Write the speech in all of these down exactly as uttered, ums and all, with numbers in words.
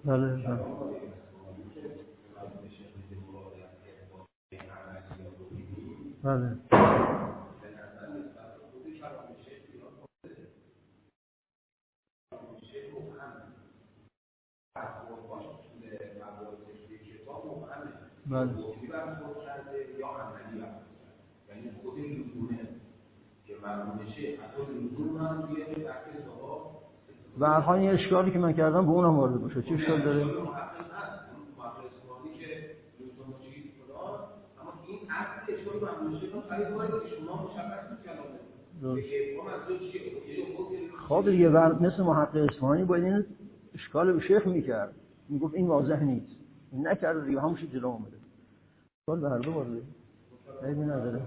بله بله بله و هر حال این اشکالی که من کردم به اونم وارد باشه. چه اشکال داره؟ خب دیگه مثل محقق اصفهانی باید این اشکال به شیخ میکرد، میگفت این واضح نیست، این نکرده دیگه، همونش جلو اومده. اشکال به هر دو وارده عیبی نداره.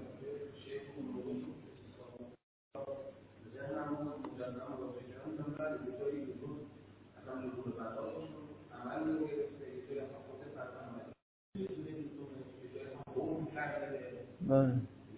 بله.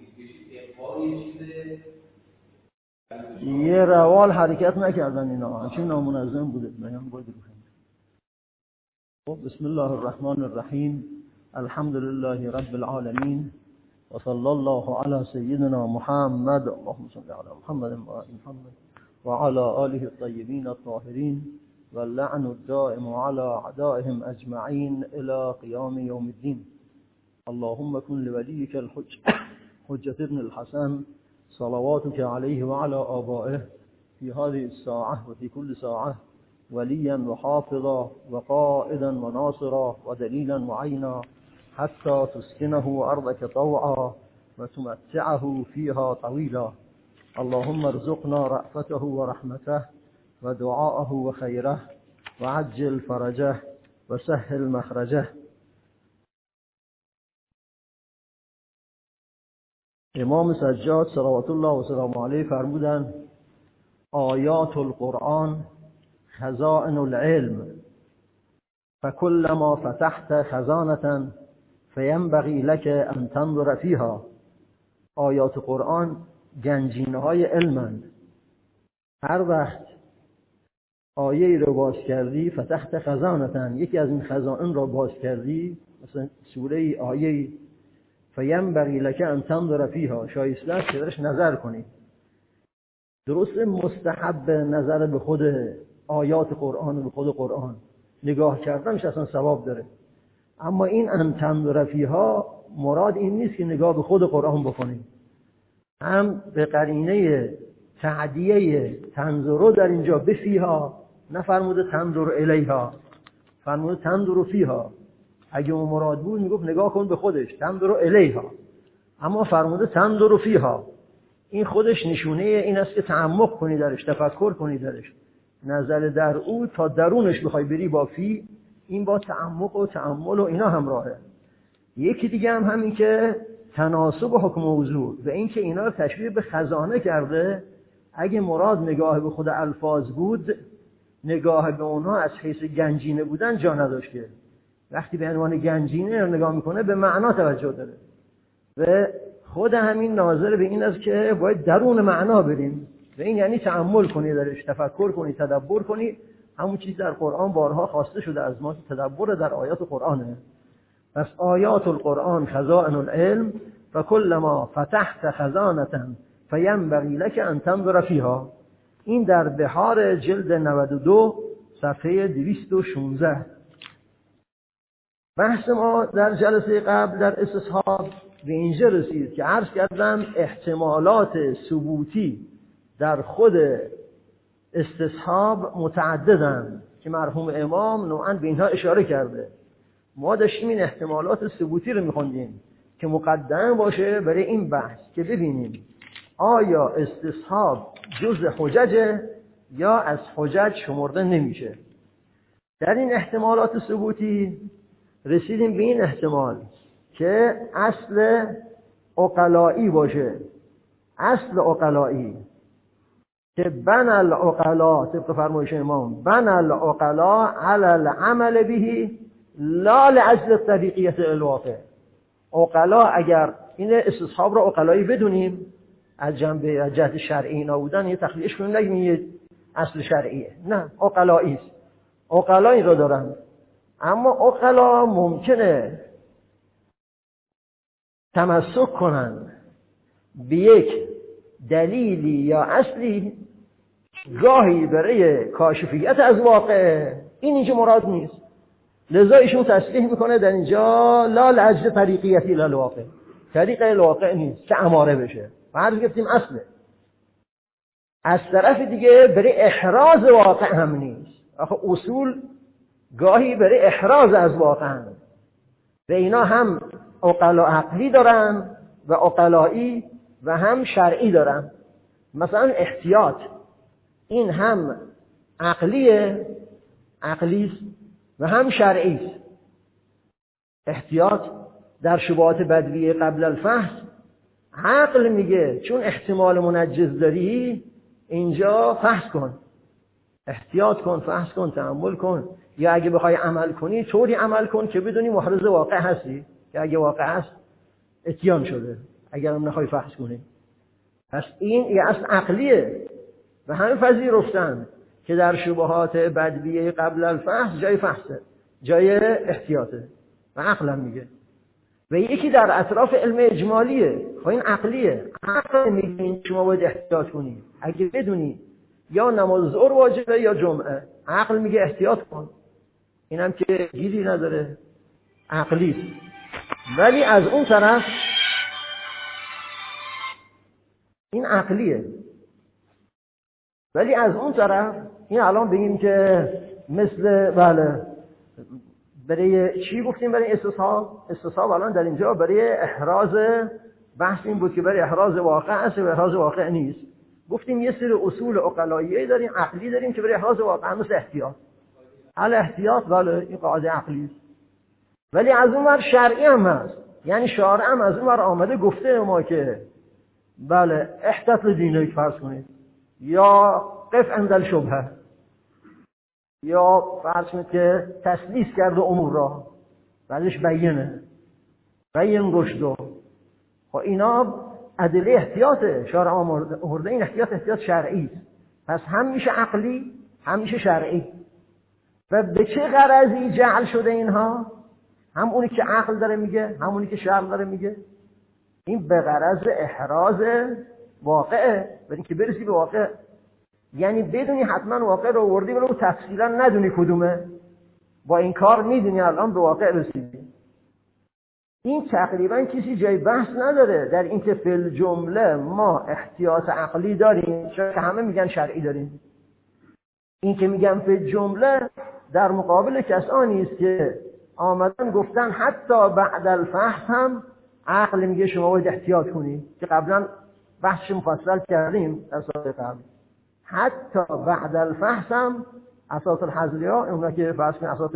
یه روال حرکت نکردن اینا، همچین نامنظم بوده. بیان باید بکنید. خب بسم الله الرحمن الرحیم. الحمد لله رب العالمین و صلی الله علی سیدنا محمد. اللهم صل علی محمد و آل محمد و علی آله الطیبین الطاهرین و اللعن الدائم علی اعدائهم اجمعین الی قیام یوم الدین. اللهم كن لوليك الحج حجة ابن الحسن صلواتك عليه وعلى آبائه في هذه الساعة وفي كل ساعة وليا وحافظا وقائدا وناصرا ودليلا وعينا حتى تسكنه أرضك طوعا وتمتعه فيها طويلا. اللهم ارزقنا رأفته ورحمته ودعاءه وخيره وعجل فرجه وسهل مخرجه. امام سجاد صلوات الله و سلام علیه فرمودند آیات القرآن خزائن العلم فكلما فتحت خزانة فینبغی لك ان تنظر فیها. آیات قرآن گنجینه های علمند. هر وقت آیه ای رو باز کردی فتحت خزانة، یکی از این خزائن رو باز کردی، مثلا سوره ای آیه ای، فینبغی لک ان تنظر فیها، شایسته است که درش نظر کنی. درست مستحب نظر به خود آیات قرآن و به خود قرآن نگاه کردنش اصلا ثواب داره، اما این ان تنظر فیها مراد این نیست که نگاه به خود قرآن بکنی، هم به قرینه تعدیه تنظر در اینجا به فیها نفرموده تنظر الیها، فرموده تنظر فیها. اگه اون مراد بود میگفت نگاه کن به خودش تنظر الیها، اما فرموده تنظر فیها. این خودش نشونه این است که تعمق کنی درش، تفکر کنی درش، نظر در او تا درونش بخوای بری با فی، این با تعمق و تأمل و اینا همراهه. یکی دیگه هم همین که تناسب حکم موضوع و این که اینا رو تشبیه به خزانه کرده. اگه مراد نگاه به خود الفاظ بود، نگاه به اونها از حیث گنجینه بودن جا نداشت که وقتی به عنوان گنجینه رو نگاه میکنه به معنا توجه داره و خود همین ناظر به این است که باید درون معنا بریم و این یعنی تأمل کنی درش، تفکر کنی، تدبر کنی. همون چیز در قرآن بارها خواسته شده از ما، تدبر در آیات قرآنه. پس آیات القرآن خزائن العلم فکلما فتحت خزانة فینبغی لک ان تنظر فیها. این در بحار جلد نود و دو صفحه دویست و شانزده. بحث ما در جلسه قبل در استصحاب به اینجا رسید که عرض کردم احتمالات ثبوتی در خود استصحاب متعددند که مرحوم امام نوعاً به اینها اشاره کرده. ما داشتیم این احتمالات ثبوتی رو می‌خوندیم که مقدم باشه برای این بحث که ببینیم آیا استصحاب جزء حجج یا از حجج شمرده نمیشه. در این احتمالات ثبوتی رسیدیم به این احتمال که اصل عقلایی باشه، اصل عقلایی که بنا العقلا، طبق فرمایش امام، بنا العقلا علی العمل به لا لعجل الطریقیت الواقع. عقلا اگر این استصحاب را عقلایی بدونیم از جنبه از جهت شرعی نبودن یه تخلیهش کنیم، نگیم یه اصل شرعیه، نه عقلایی است. عقلا این را دارن اما عقلا ممکنه تمسک کنن به یک دلیلی یا اصلی گاهی برای کاشفیت از واقع، این اینجا مراد نیست. لذا ایشون تصریح میکنه در اینجا لا لعجل طریقیتی للواقع، طریق الواقع نیست که اماره بشه. فرض گفتیم اصله. از طرف دیگه برای احراز واقع هم نیست. آخه اصول گاهی برای احراز از واقع هم. و اینا هم عقلا عقلی دارن و عقلایی و هم شرعی دارن. مثلا احتیاط، این هم عقلیه، عقلیست و هم شرعیست. احتیاط در شبهات بدویه قبل الفحص، عقل میگه چون احتمال منجز داری اینجا فحص کن، احتیاط کن، فحص کن، تأمل کن، یا اگه بخوای عمل کنی طوری عمل کن که بدونی محرز واقع هستی، که اگه واقع هست اتیان شده، اگر هم نخوای فحص کنی. پس این یه اصل عقلیه و همه پذیرفتن که در شبهات بدویه قبل الفحص جای فحصه، جای احتیاطه و عقلم میگه. و یکی در اطراف علم اجمالیه، خب این عقلیه. عقل میگه شما باید احتیاط کنی، اگه بدونی یا نماز ظهر واجبه یا جمعه، عقل میگه احتیاط کن. اینم که گیری نداره، عقلیست. ولی از اون طرف این عقلیه، ولی از اون طرف این الان بگیم که مثل بله برای چی گفتیم؟ برای استصحاب. استصحاب الان در اینجا برای احراز، بحث این بود که برای احراز واقع است و احراز واقع نیست. گفتیم یه سری اصول عقلاییه داریم، عقلی داریم که برای احراز واقع، مثل احتیاط. حالا احتیاط بله این قاعده عقلی است، ولی از اون ور شرعی هم هست. یعنی شارع هم از اون ور آمده گفته ما که بله احتیاط دینیک فرض کنید، یا قف عند الشبهه، یا فرض کنید که تسلیس کرده امور را، بعدش بیینه بین رشدو. خب اینا ادله احتیاطه، شارع آورده این احتیاط احتیاط شرعی است. پس هم میشه عقلی هم میشه شرعی. و به چه غرضی جعل شده اینها؟ هم اونی که عقل داره میگه، هم اونی که شرع داره میگه. این به غرض احراز واقعه، برای که برسی به واقع. یعنی بدونی حتما واقع رو آوردی ولی تفصیلا ندونی کدومه، با این کار میدونی الان به واقع رسیدی. این تقریبا کسی جای بحث نداره در اینکه فی الجمله ما احتیاط عقلی داریم، چون که همه میگن شرعی داریم. این که میگن فی الجمله در مقابل کسانی است که آمدن گفتن حتی بعد الفحص هم عقل میگه شما باید احتیاط کنید، که قبلا بحث مفصل کردیم در سال قبل. حتی بعد الفحص هم اساس الحضریا، اونا که فرض کنید اساس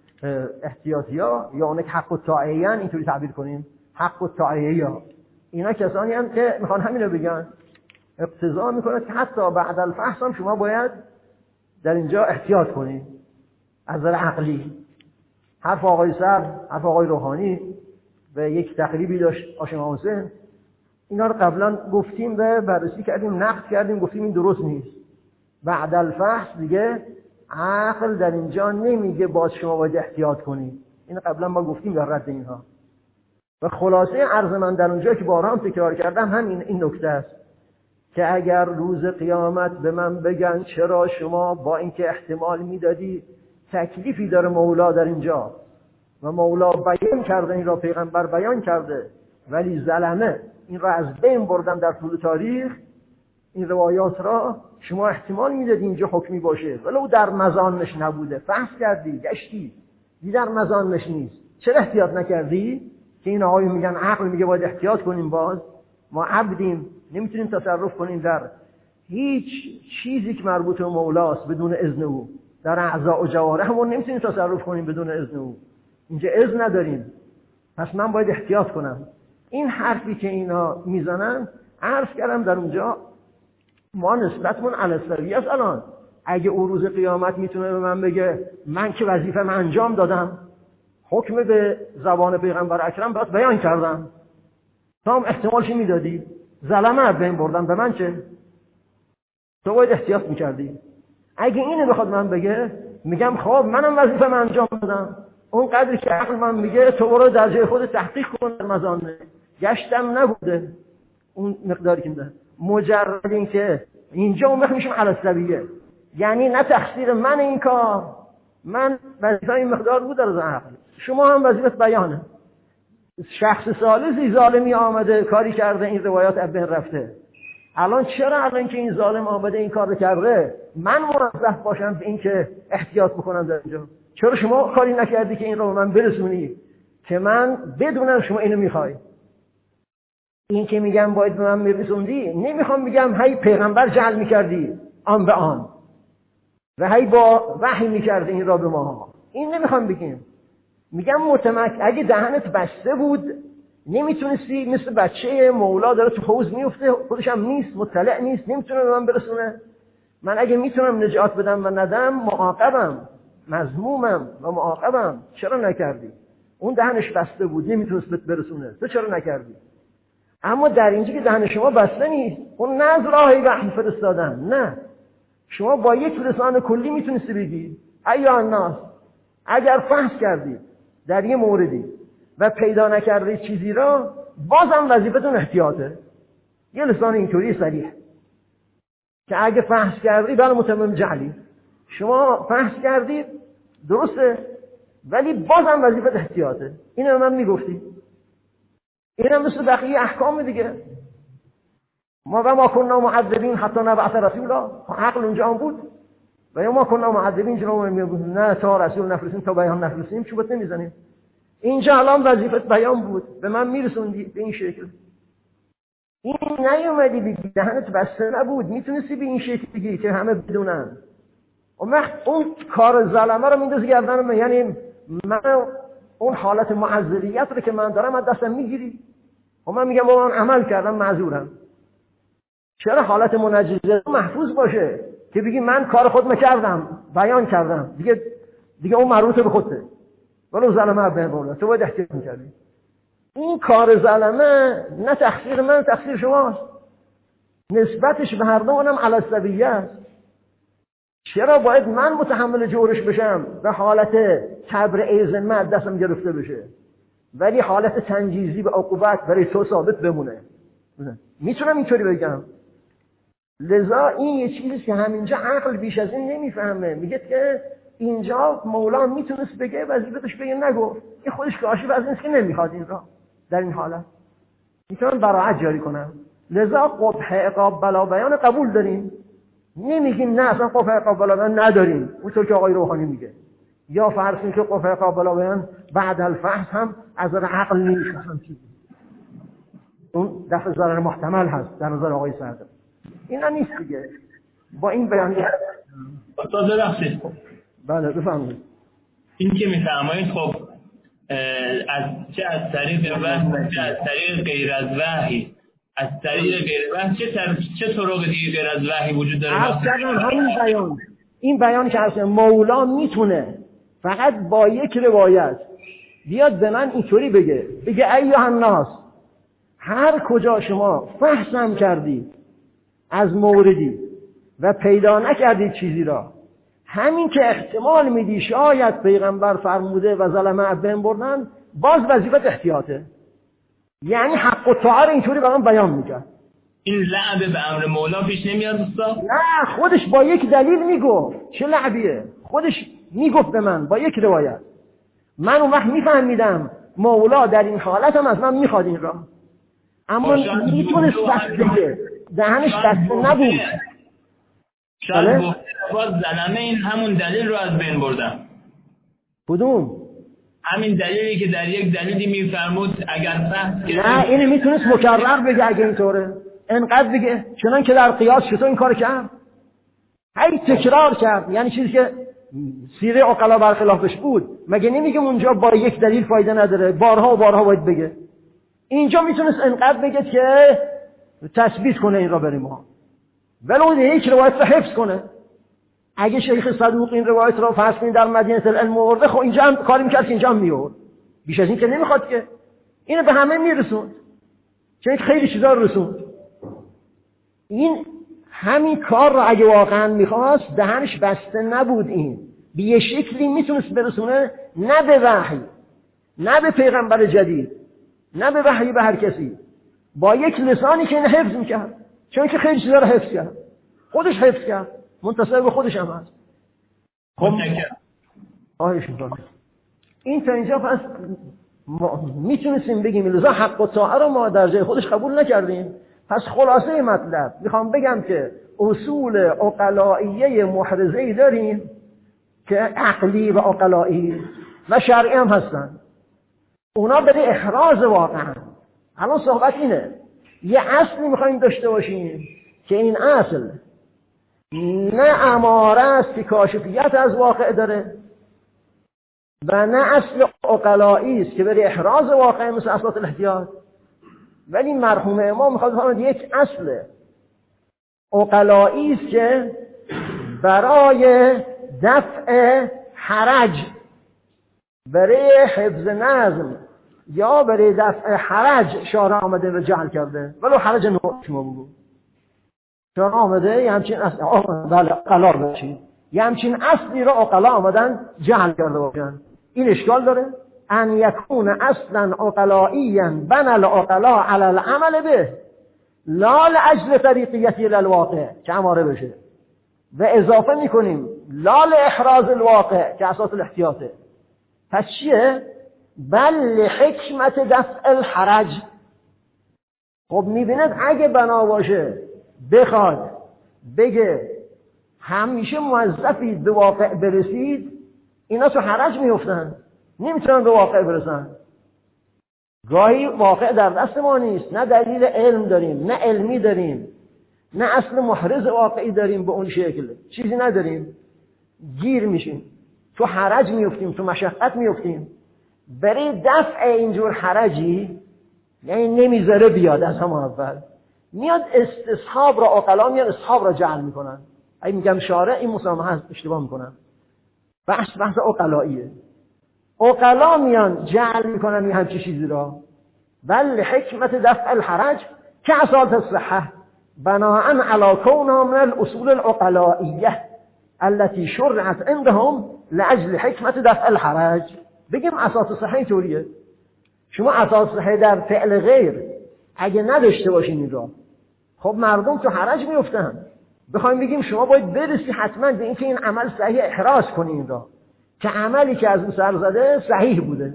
احتیاطیا، یا اونا که حق الطاعیه، اینطوری تعبیر کنیم حق الطاعیه، اینا کسانی هم که میخوان همین رو بگن، اقتضا میکنه که حتی بعد الفحص هم شما باید در اینجا احتیاط کنید از نظر عقلی. حرف آقای سر، حرف آقای روحانی و یک تقریبی داشت آشنا حسین، اینا رو قبلا گفتیم و بررسی کردیم، نقد کردیم، گفتیم این درست نیست. بعد الفحص دیگه عقل در اینجا نمیگه باز شما باید احتیاط کنید. این قبلا ما گفتیم در رد اینها. و خلاصه عرض من در اونجا که بارها هم تکرار کردم همین این نکته است که اگر روز قیامت به من بگن چرا شما با اینکه احتمال میدادی تکلیفی داره مولا در اینجا و مولا بیان کرده، این را پیغمبر بیان کرده، ولی ظلمه این را از بین بردن در طول تاریخ، این روایات را شما احتمال میدادی اینجا حکمی باشه ولو در مزانش نبوده، فحص کردی گشتی دی در مزانش نیست، چرا احتیاط نکردی؟ که این آقای میگن عقل میگه باید احتیاط کنیم، باز ما عبدیم نمیتونیم تصرف کنیم در هیچ چیزی که مربوط به مولاست بدون اذن او، در اعضاء و جوارحمون نمیتونیم تصرف کنیم بدون اذن او، اینجا اذن نداریم، پس من باید احتیاط کنم. این حرفی که اینا میزنن عرض کردم در اونجا ما نسبتمون علسوی است. الان اگه اون روز قیامت میتونه به من بگه من که وظیفه من انجام دادم، حکم به زبان پیغمبر اکرم باید بیان کردم، تو هم احتمالش میدادی، ظلمه بین بردم، به من چه؟ تو باید احتیاط میکردی. اگه اینو بخواد من بگه، میگم خب منم وظیفه من انجام دادم، اون قدری که عقل من میگه تو برو در جای خود تحقیق کن در مزانه، گشتم نبوده اون مقداری که میده. مجرد این که اینجا اون وقت میشیم علالسبیه، یعنی نه تقصیر من این کار، من وظیفه این مقدار بود از عقل، شما هم وظیفت بیانه. شخص ثالثی ظالمی آمده کاری کرده، این روایات از بین رفته. الان چرا الان که این ظالم آمده این کار رو کرده من موظف باشم به این که احتیاط بکنم در اینجا؟ چرا شما کاری نکردی که این رو من برسونی که من بدونم شما اینو میخوای؟ این که میگم باید به من میرسوندی، نمیخوام بگم هی پیغمبر جعل میکردی آن به آن و هی با وحی میکردی این را به ما، این نمیخوام بگیم. میگم متمک اگه دهنت بسته بود نمیتونستی، مثل بچه مولا داره تو حوض میفته خودش هم نیست، مطلع نیست، نمیتونه به من برسونه. من اگه میتونم نجات بدم و ندم معاقبم، مذمومم و معاقبم. چرا نکردی؟ اون دهنش بسته بود نمیتونست بهت برسونه، تو چرا نکردی؟ اما در اینجا که دهن شما بسته نیست، اون نه از راهی وحی فرستادن، نه، شما با یک لسان کلی میتونستی بگی ایها الناس، اگر فحص کردی در یه موردی و پیدا نکردی چیزی را، بازم وظیفتون احتیاطه. یه لسان اینطوری صریح که اگه فحص کردی بله متمم جعلی، شما فحص کردی درسته ولی بازم وظیفت احتیاطه. اینو من میگفتی. این هم مثل بقیه احکام دیگه. ما و ما کننا معذبین حتی نبعث رسولا، عقل اونجا هم بود و یا ما کننا معذبین جلو میگفتن نه تا رسول نفرستیم تا بیان نفرستیم چوبت نمیزنیم. اینجا الان وظیفت بیان بود، به من میرسوندی به این شکل. این نیومدی بگی، دهنت بسته نبود، میتونستی به این شکل بگی که همه بدونن. اون وقت اون کار ظلمه رو میندازی گردن من، یعنی من اون حالت معذریت رو که من دارم از دستم میگیری و من میگم با من عمل کردم معذورم. چرا حالت منجزه محفوظ باشه که بگی من کار خودم کردم، بیان کردم، دیگه دیگه اون مربوط به خودته، ولو ظلمه به بولا تو باید احتیاط میکردی. این کار ظلمه نه تقصیر من، تقصیر شماست. نسبتش به هر دو اونم علالسبیه است. چرا باید من متحمل جورش بشم و حالت تبرئه ذمه از دستم گرفته بشه ولی حالت تنجیزی به عقوبت برای تو ثابت بمونه؟ میتونم اینطوری بگم. لذا این یه چیزی که همینجا عقل بیش از این نمیفهمه. میگه که اینجا مولا میتونست بگه وظیفتش بگه نگفت، این خودش کاشف از اینست که نمیخواد این را در این حالت میتونم براعت جاری کنم. لذا قبح عقاب بلا بیان قبول داریم، نمیگیم نه اصلا قبح عقاب بلا بیان نداریم اونطور که آقای روحانی میگه، یا فرض کنید که قبح عقاب بلا بیان بعد الفحص هم از نظر عقل نمیشه، اون دفع ضرر محتمل هست در نظر آقای صدر. اینا نیست دیگه. با این بیان استاد ببخشید. بله بفرمایید. این که میفرمایید خب از چه از طریق وحی چه از طریق غیر از وحی، از طریق غیر وحی چه تر... چه طرق دیگه غیر از وحی وجود داره؟ همین بیان، این بیان که اصلا مولا میتونه فقط با یک روایت بیاد به من اینطوری بگه، بگه ایها الناس، هر کجا شما فحصم کردی از موردی و پیدا نکردی چیزی را، همین که احتمال میدی شاید پیغمبر فرموده و ظلمه بین بردن، باز وظیفت احتیاطه. یعنی حق و طاعه اینطوری به من بیان میکرد. این لعبه به امر مولا پیش نمیاد استاد؟ نه، خودش با یک دلیل میگفت. چه لعبیه؟ خودش میگفت به من با یک روایت. من اون وقت میفهمیدم مولا در این حالت هم از من میخواد این را، اما میتونست بس بگه، دهنش بسته نبود. شاید باز ظلمه این همون دلیل رو از بین بردم. کدوم؟ همین دلیلی که در یک دلیلی میفرمود اگر فحص که نه، اینو میتونست مکرر بگه اگه اینطوره، انقدر بگه چنان که در قیاس چطور این کار کرد، هی تکرار کرد. یعنی چیزی که سیره عقلا برخلافش بود. مگه نمیگم اونجا با یک دلیل فایده نداره، بارها و بارها باید بگه؟ اینجا میتونست انقدر بگه که تثبیت کنه این را بریم ما، ولو یک روایت رو حفظ کنه. اگه شیخ صدوق این روایت رو فرض کنید در مدینه العلم آورده، خب اینجا هم کاری میکرد که اینجا هم میورد. بیش از این که نمیخواد که. اینو به همه میرسوند، چون خیلی چیزا رو رسوند. این همین کار رو اگه واقعا میخواست، دهنش بسته نبود. این به یه شکلی میتونست برسونه، نه به وحی، نه به پیغمبر جدید، نه به وحی به هر کسی، با یک لسانی که اینو حفظ میکرد، چون که خیلی چیزا رو حفظ کرد، خودش حفظ کرد، منتصب به خودش هم هست. خواهش میکنم. این تا اینجا پس میتونستیم بگیم لذا حق و طاعه رو ما در جای خودش قبول نکردیم. پس خلاصه مطلب میخوام بگم که اصول عقلائیه محرزه‌ای داریم که عقلی و عقلایی و شرعی هم هستن. اونا برای احراز واقعا. الان صحبت اینه، یه اصلی میخوایم داشته باشیم که این اصل نه اماره است که کاشفیت از واقع داره و نه اصل عقلایی است که برای احراز واقع مثل اصلات الاحتیاط. ولی مرحوم امام میخواد بفرماید یک اصل عقلایی است که برای دفع حرج، برای حفظ نظم یا برای دفع حرج شارع آمده و جعل کرده، ولو حرج نوع شما بگو شارع آمده یه همچین اصل بله قلار باشید یه همچین اصلی را عقلا آمدن جعل کرده باشن. این اشکال داره ان یکون اصلا عقلائیا بنى العقلاء علی العمل به لا لاجل طریقیتی للواقع که اماره بشه، و اضافه میکنیم لا لاحراز الواقع که اساس الاحتیاطه. پس چیه؟ بل لحکمت دفع الحرج. خب میبیند اگه بنا باشه بخواد بگه همیشه موظفید به واقع برسید، اینا تو حرج میفتن، نمیتونن به واقع برسن. گاهی واقع در دست ما نیست، نه دلیل علم داریم، نه علمی داریم، نه اصل محرز واقعی داریم به اون شکل، چیزی نداریم، گیر میشیم، تو حرج میفتیم، تو مشقت میفتیم. برای دفع اینجور حرجی یعنی نمیذاره بیاد از همون اول، میاد استصحاب را عقلا میاد استصحاب را جعل میکنن. اگه میگم شارع این مسامحه هست اشتباه میکنن، بحث بحث عقلاییه. عقلا میان جعل میکنن این همچی چیزی را، بل حکمت دفع الحرج که اصالت الصحه بناء علی کونها من الاصول العقلائیه التي شرعت عندهم لاجل حکمت دفع الحرج. بگیم اساس صحه اینطوریه. شما اساس صحه در فعل غیر اگه نداشته باشین این را، خب مردم تو حرج میفتن. بخوایم بگیم شما باید برسی حتما به اینکه این عمل صحیح، احراز کنین این را که عملی که از اون سر زده صحیح بوده،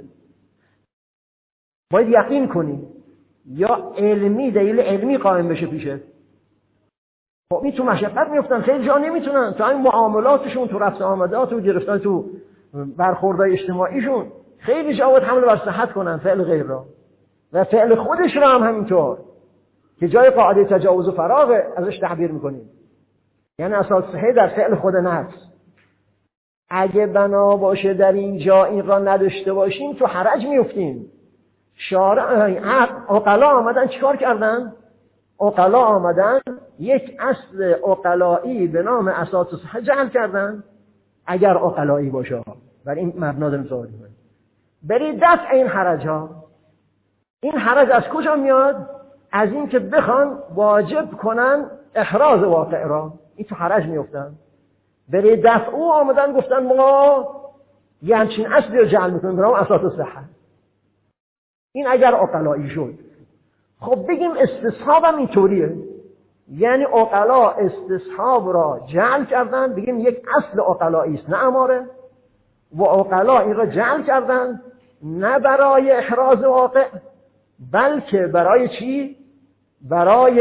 باید یقین کنی یا علمی دلیل علمی قائم بشه پیشه. خب این تو مشقت میفتن، خیلی جا نمیتونن، تو این معاملاتشون، تو رفت آمدات و گرفتن تو برخوردهای اجتماعیشون خیلی جا باید حمل بر صحت کنن فعل غیر را، و فعل خودش را هم همینطور که جای قاعده تجاوز و فراغ ازش تعبیر میکنیم، یعنی اساس صحیح در فعل خود نفس. اگه بنا باشه در اینجا این را نداشته باشیم تو حرج میفتیم. شارع عقلا آمدن چیکار کردن؟ عقلا آمدن یک اصل عقلایی به نام اساس صحیح جعل کردن، اگر عقلایی باشه، ولی این مبنا داریم صحبت می‌کنیم برای دفع این حرج ها. این حرج از کجا میاد؟ از این که بخوان واجب کنن احراز واقع را، این تو حرج میفتن. برای دفع او آمدن گفتن ما یه همچین اصلی رو جعل میکنیم به نام اساس صحه. این اگر عقلایی شد. خب بگیم استصحاب هم اینطوریه، یعنی عقلا استصحاب را جعل کردن، بگیم یک اصل عقلایی است نه اماره، و عقلا این را جعل کردن نه برای احراز واقع بلکه برای چی؟ برای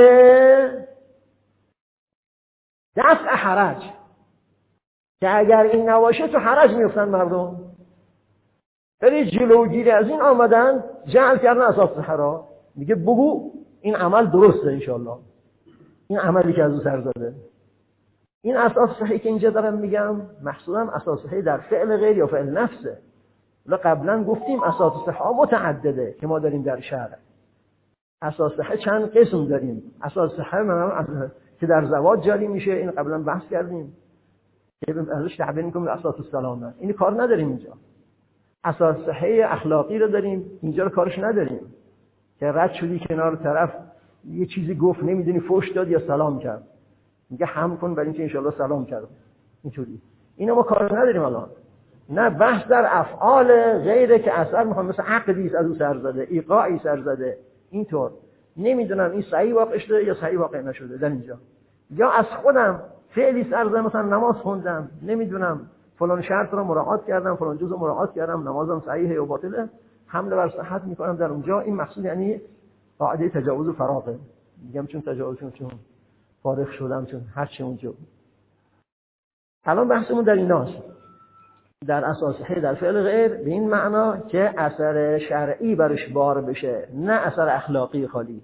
دفع حرج، که اگر این نباشه تو حرج میفتن مردم. ولی جلوگیری از این آمدن جعل کردن اساس صحه را. میگه بگو این عمل درسته انشالله، این عملی که از او سر زده. این اساس صحیح که اینجا دارم میگم محصولم اساس صحیح در فعل غیر یا فعل نفسه. ولی قبلا گفتیم اساس صحیح متعدده که ما داریم در شرع. اساس صحیح چند قسم داریم. اساس صحیح من که در زواج جاری میشه، این قبلا بحث کردیم که ازش تعبیر میکنیم اساس السلامه. این کار نداریم اینجا. اساس صحیح اخلاقی رو داریم، اینجا رو کارش نداریم که رد شدی کنار طرف یه چیزی گفت نمیدونی فوش داد یا سلام کرد، میگه هم کن برای اینکه انشالله سلام کرد. اینطوری اینو ما کار نداریم الان. نه، بحث در افعال غیره که اثر میخوام، مثل عقدی از او سر زده، ایقاعی سر زده، اینطور نمیدونم این صحیح واقع شده یا صحیح واقع نشده در اینجا، یا از خودم فعلی سر زدم، مثلا نماز خوندم، نمیدونم فلان شرط رو مراعات کردم، فلان جزء رو مراعات کردم، نمازم صحیحه یا باطله، حمله بر صحت میکنم در اونجا. این مقصود یعنی قاعده تجاوز و فراغه. میگم چون تجاوز چون چون فارغ شدم، چون هر چی اونجا. الان بحثمون در ایناست، در اساس حی در فعل غیر، به این معنا که اثر شرعی برش بار بشه، نه اثر اخلاقی خالی.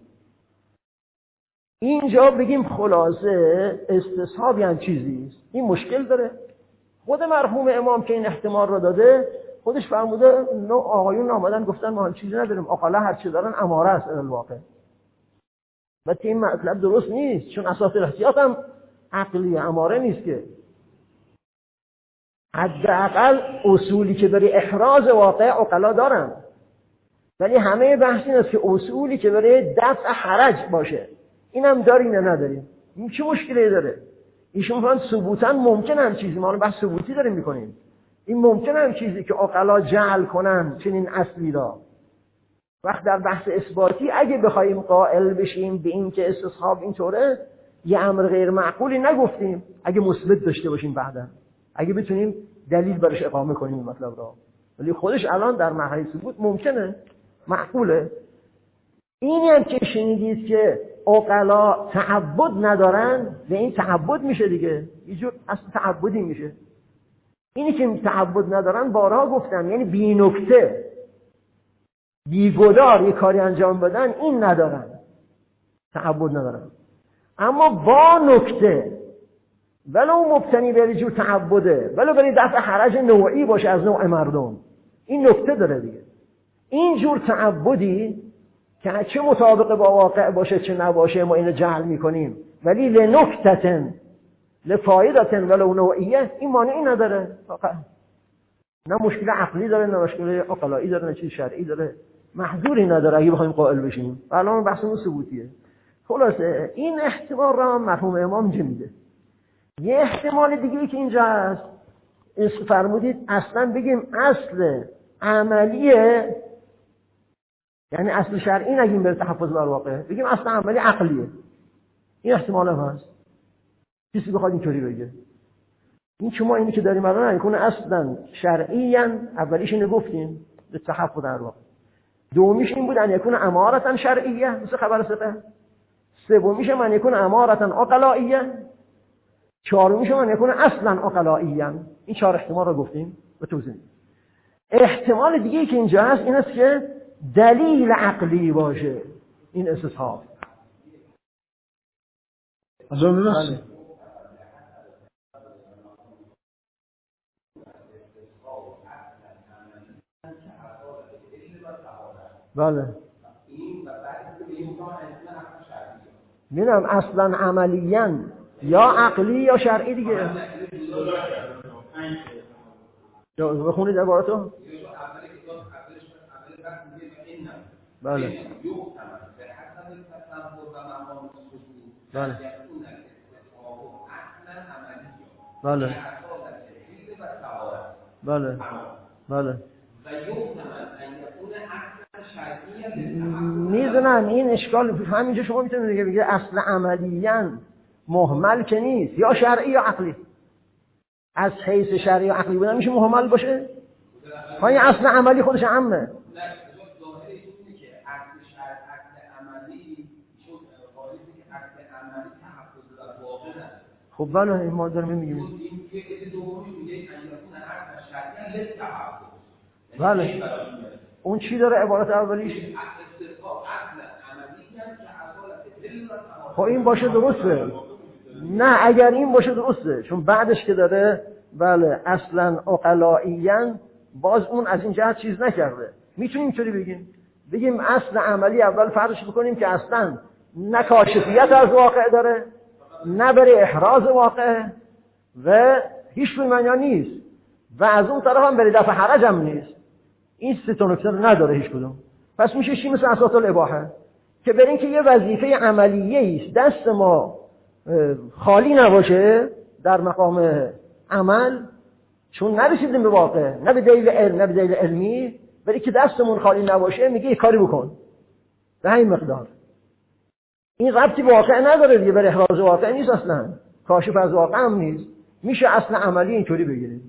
اینجا بگیم خلاصه استصحاب یعنی چیزی است، این مشکل داره. خود مرحوم امام که این احتمال رو داده، خودش فرموده نو آقایون آمدن گفتن ما هم چیزی نداریم، اقلا هر چی دارن اماره است. در واقع البته این مطلب درست نیست، چون اساس احتیاط هم عقلی اماره نیست که. حداقل اصولی که برای احراز واقع عقلا دارن، ولی همه بحث این است که اصولی که برای دفع حرج باشه اینم داریم یا نداریم. این چه مشکلی داره؟ ایشون فرمودن ثبوتاً ممکن هم چیزی، ما الان بحث ثبوتی داریم میکنیم، این ممکن هم چیزی که عقلا جعل کنن چنین اصلی را. وقت در بحث اثباتی اگه بخوایم قائل بشیم به این که استصحاب اینطوره، یه امر غیر معقولی نگفتیم اگه مثبت داشته باشیم بعداً، اگه بتونیم دلیل برش اقامه کنیم این مطلب را. ولی خودش الان در مرحله ثبوت ممکنه، معقوله. اینی هم که شنیدید که عقلا تعبد ندارن، به این تعبد میشه دیگه، یه جور اصل تعبدی میشه. اینی که تعبد ندارن بارها گفتم، یعنی بی نکته بی گدار یه کاری انجام بدن، این ندارن، تعبد ندارن. اما با نکته، ولو مبتنی به جور تعبده، ولو برای دفع حرج نوعی باشه از نوع مردم، این نکته داره دیگه. این جور تعبدی که چه مطابق با واقع باشه چه نباشه ما اینو جعل میکنیم، ولی لنکتتن لفایدتن ولو نوعیه، این مانعی نداره فقط. نه مشکل عقلی داره، نه مشکل عقلایی داره، نه چیز شرعی داره، محظوری نداره اگه بخوایم قائل بشیم. الان بحثمون ثبوتیه. خلاصه این احتمال را مرحوم امام اینجا میده. یه احتمال دیگه ای که اینجا هست، فرمودید اصلا بگیم اصل عملیه، یعنی اصل شرعی نگیم بر تحفظ بر واقع، بگیم اصل عملی عقلیه. این احتمال هم هست، کسی بخواد اینطوری بگه. این که ما اینی که داریم الان نکنه اصلا شرعیاً، اولیش اینو گفتیم به تحفظ در واقع، دومیش این بود ان یکون امارة شرعیه مثل خبر سته، سومیش من یکون امارة عقلائیه، چهارمیش من یکون اصلا عقلائیه. این چهار احتمال رو گفتیم و توضیح. احتمال دیگه ای که اینجا هست این است که دلیل عقلی باشه این استصحاب. از اون راست بله میرم اصلا عملیاً یا عقلی یا شرعی دیگه. بخونید عبارتو. بله بله بله بله بله میدونم این اشکال همینجا شما میتونید دیگه بگید اصل عملیاً مهمل که نیست، یا شرعی یا عقلی. از حیث شرعی و عقلی بودن میشه مهمل باشه، های اصل عملی خودش عامه. خب بله ما داریم میگیم بله. اون چی داره عبارت اولیش؟ خب این باشه درسته. نه اگر این باشه درسته، چون بعدش که داره بله اصلا عقلائیاً، باز اون از این جهت چیز نکرده. میتونیم اینطوری بگیم بگیم اصل عملی اول فرضش بکنیم که اصلا نه کاشفیت از واقع داره، نه برای احراز واقع و هیچ معنی نیست، و از اون طرف هم برای دفع حرج هم نیست. این سه تا نکته نداره هیچ کدوم. پس میشه چی؟ مثل اساس الاباحه که برای اینکه یه وظیفه عملیه است دست ما خالی نباشه در مقام عمل، چون نرسیدیم به واقع، نه به دلیل علم نه به دلیل علمی، ولی که دستمون خالی نباشه میگه یه کاری بکن به همین مقدار. این ربطی به واقع نداره دیگه، برای احراز واقع نیست اصلا، کاشف از واقع هم نیست. میشه اصل عملی اینطوری بگیرید.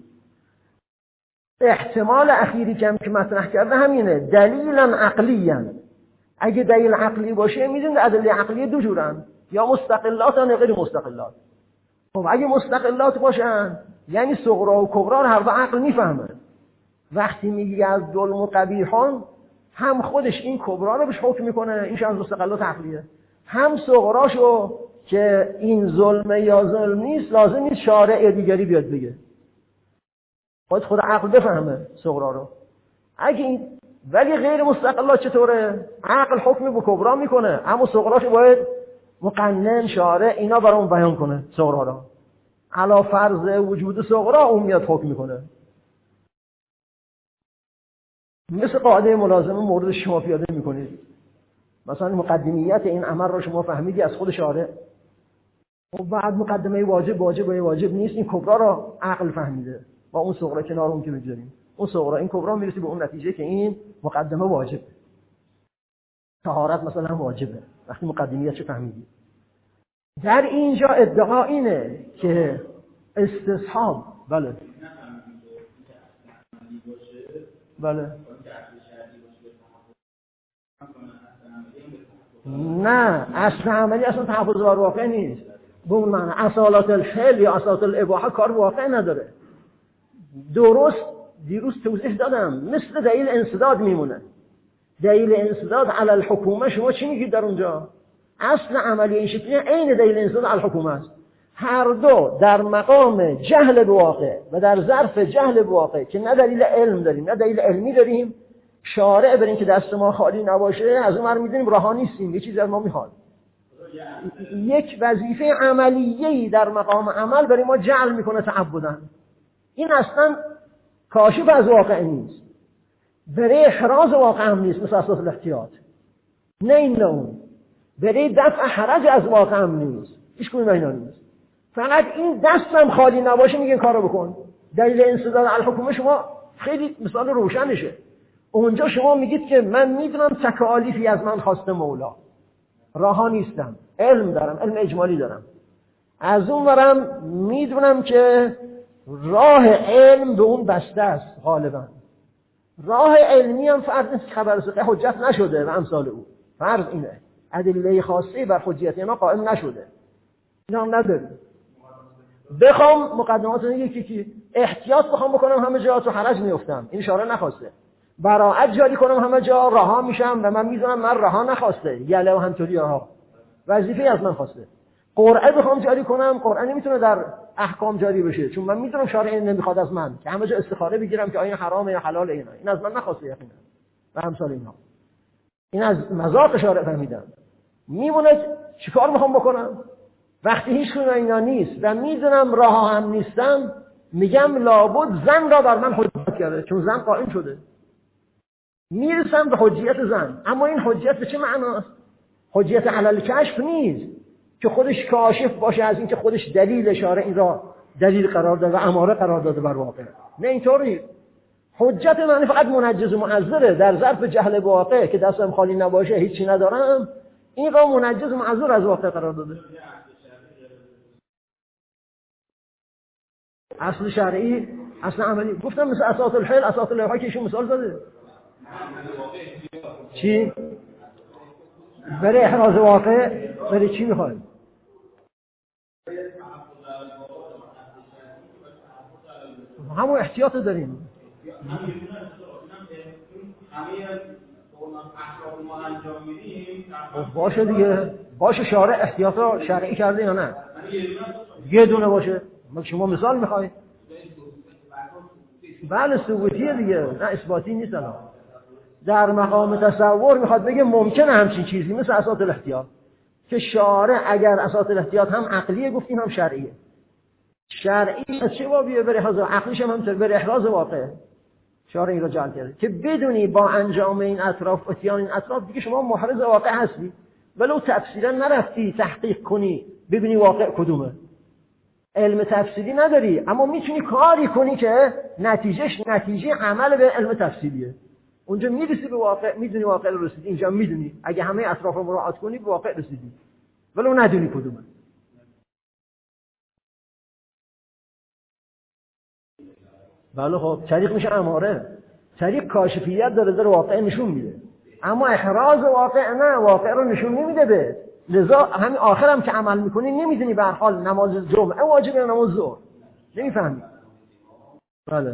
احتمال اخیری که هم که مطرح کرده همینه، دلیلا عقلیاً. اگه دلیل عقلی باشه میدونید ادله عقلی دو جورن، یا مستقلات یا غیر مستقلات. خب اگه مستقلات باشن یعنی صغرا و کبرا رو هر دو عقل میفهمه. وقتی میگه از ظلم و قبیحان، هم خودش این کبرا رو بهش حکم میکنه، این از مستقلات عقلیه، هم صغراشو که این ظلم یا ظلم نیست لازم نیست شارع دیگری بیاد بگه، خود خود عقل بفهمه صغرا رو. اگه این ولی غیر مستقلات چطوره؟ عقل حکم به کبرا میکنه، اما صغراشو باید مقنن شارع اینا برام بیان کنه صغرا رو. علا فرض وجود صغرا اون میاد حکم میکنه. مثل قاعده ملازمه مورد شما پیاده میکنید، مثلا مقدمیت این عمل رو شما فهمیدی از خود شارع، و بعد مقدمه واجب واجب و واجب نیست، این کبرا رو عقل فهمیده، با اون صغرا کنار اون که بگذاریم، اون صغرا این کبرا میرسی به اون نتیجه که این مقدمه واجبه. طهارت مثلا واجبه وقتی مقدمیتش فهمیدی. در اینجا ادعا اینه که استصحاب بله بله نه، اصل عملی اصلا تحفظ بر واقع نیست. به اون معنی اصالات الفعل یا اصالات الاباحه کار واقع نداره. درست دیروز توضیح دادم، مثل دلیل انسداد میمونه. دلیل انسداد علی الحکومه، شما چی میگید در اونجا؟ اصل عملی این شکلی عین دلیل انسداد علی الحکومه است. هر دو در مقام جهل به واقع و در ظرف جهل به واقع که نه دلیل علم داریم نه دلیل علمی داریم، شارع بریم که دست ما خالی نباشه، از اون ور میدونیم رها نیستیم، یه چیزی از ما میخواد. یک وظیفه عملیه‌ای در مقام عمل برای ما جعل میکنه تعبداً. این اصلا کاشف از واقع نیست، برای احراز واقع هم نیست، مثل اساس الاحتیاط. نه این نه اون، برای دفع حرج از واقع هم نیست، هیچ کدوم اینا نیست. فقط این دستم خالی نباشه میگه کارو بکن. دلیل انسداد الحکومه شما خیلی مثال روشنشه. اونجا شما میگید که من میدونم تکالیفی از من خواسته مولا، رها نیستم، علم دارم، علم اجمالی دارم. از اون ورم میدونم که راه علم به اون بسته است غالبا. راه علمی هم فرض نیست که خبر رسول حجت نشده و امثال او. فرض اینه ادله خاصه بر حجیت اینا قائم نشده، اینا هم نداریم. بخوام مقدمات یکی که احتیاط بخوام بکنم همه جا تو حرج میافتم، این اشاره نخواسته. براءت جاری کنم همه جا رها میشم و من میدونم من رها نخواسته، یله و همطوری ها وظیفه از من خواسته. قرعه بخوام جاری کنم، قرعه نمیتونه در احکام جاری بشه، چون من میدونم شارع نمیخواد از من که همه جا استخاره بگیرم که آیا حرامه یا حلاله. اینا این از من نخواسته یقینا و همسال اینا. این از مذاق شارع فهمیدم. میمونه چیکار میخوام بکنم وقتی هیچ کدوم اینا نیست و میدونم راه هم نیستم، میگم لابد زن را بر من حجت کرده، چون زن قائم شده. میرسم به حجیت زن، اما این حجیت به چه معناست؟ حجیت علل کشف نیست که خودش کاشف باشه از اینکه خودش دلیل شارع این را دلیل قرار داده و اماره قرار داده بر واقع. نه اینطوری. حجت معنی فقط منجز و معذره در ظرف جهل به واقع که دستم خالی نباشه هیچی ندارم، این را منجز و معذور از واقع قرار داده. اصل شرعی، اصل عملی. گفتم مثل اساس الحل، اساس الاباحه که ایشون مثال زده. چی؟ برای احراز واقع برای چی میخوایم؟ همون احتیاط داریم. باشه دیگه، باشه شارع احتیاط رو شرعی کرده یا نه؟ یه دونه باشه. ما شما مثال میخواید؟ بله ثبوتیه دیگه، نه اثباتی نیست. الان در مقام تصور میخواد بگه ممکنه همچین چیزی مثل اساس الاحتیاط که شارع اگر اساس الاحتیاط هم عقلیه گفتیم هم شرعیه. شرعی از چه بابیه؟ بر احراز عقلیش هم همینطور بر احراز واقع شارع این رو جعل کرده که بدونی با انجام این اطراف اتیان این اطراف دیگه شما محرز واقع هستی، ولو تفسیرا نرفتی تحقیق کنی ببینی واقع کدومه. علم تفصیلی نداری، اما میتونی کاری کنی که نتیجهش نتیجه عمل به علم تفصیلیه. اونجا میرسی به واقع، میدونی واقع رو رسیدی. اینجا میدونی اگه همه اطراف رو مراعات کنی به واقع رسیدی، ولی اون ندونی کدومه. بله خب طریق میشه اماره. طریق کاشفیت داره، داره واقع نشون میده، اما احراز واقع نه، واقع رو نشون نمیده به. لذا همین آخرم که عمل میکنی نمیدونی به هر حال نماز جمعه واجبه یا نماز ظهر، نمیفهمی. بله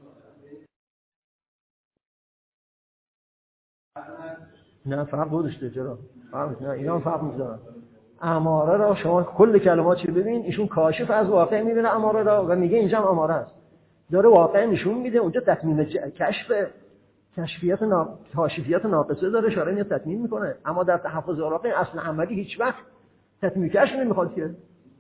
نه فرق داشته، چرا فرق نه، اینا فرق میذارن. اماره را شما کل کلمات چی ببین، ایشون کاشف از واقع میبینه اماره را و میگه اینجا هم اماره است، داره واقع نشون میده. اونجا تکمیل کشف کشفیت نا... کاشفیت ناقصه داره، اشاره میاد تکمیل میکنه، اما در تحفظ واقع اصل عملی هیچ وقت تکمیل کشف نمیخواد که.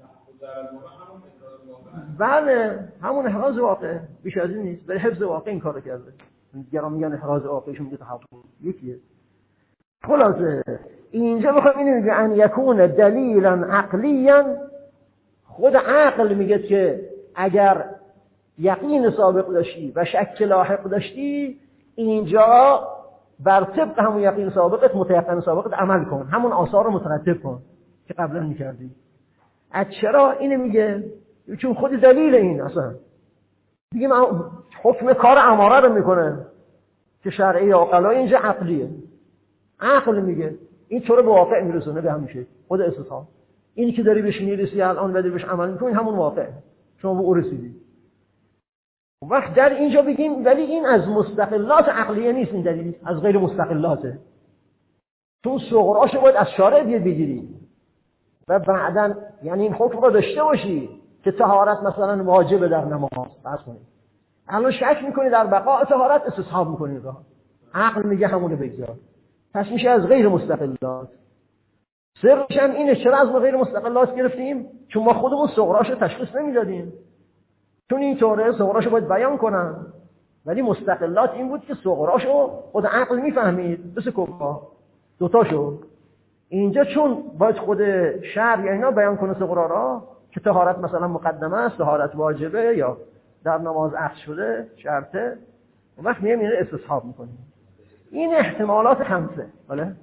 بله همون احراز واقع، بیش از این نیست. برای حفظ واقع این کارو کرده. دیگران میگن احراز واقعشون میگه تحفظ، یکیه. خلاصه اینجا بخوام اینو میگه ان یکون دلیلا عقلیا، خود عقل میگه که اگر یقین سابق داشتی و شک لاحق داشتی، اینجا بر طبق همون یقین سابقت متیقن سابقت عمل کن، همون آثار رو مترتب کن که قبلا میکردی. از چرا اینو میگه؟ چون خود دلیل این اصلا دیگه حکم کار اماره رو میکنه که شرعی عقلا، اینجا عقلیه. عقل میگه این طور به واقع میرسونه، به همین شکل خود استصحاب. اینی که داری بهش میرسی الان و داری بهش عمل میکنی همون واقع، شما به او رسیدی. وقت در اینجا بگیم ولی این از مستقلات عقلیه نیست، این دلیل از غیر مستقلاته. تو صغراشو باید از شارع بیاد بگیری و بعداً یعنی این حکم رو داشته باشی که طهارت مثلا واجبه در نماز بس کنید. الان شک میکنی در بقاء طهارت، استصحاب میکنی راه. عقل میگه همونو بگذار، پس میشه از غیر مستقلات. سرش هم اینه چرا از غیر مستقلات گرفتیم؟ چون ما خودمون صغراشو تشخیص نمیدادیم، چون این طوره صغراشو باید بیان کنن، ولی مستقلات این بود که صغراشو خود عقل میفهمید، بس کبرا دوتاشو. اینجا چون باید خود شرع یا اینا بیان کنه صغرا را که طهارت مثلا مقدمه است، طهارت واجبه یا در نماز عقد شده شرطه، اون وقت میایم اینو استصحاب میکنیم. این احتمالات خمسه. بله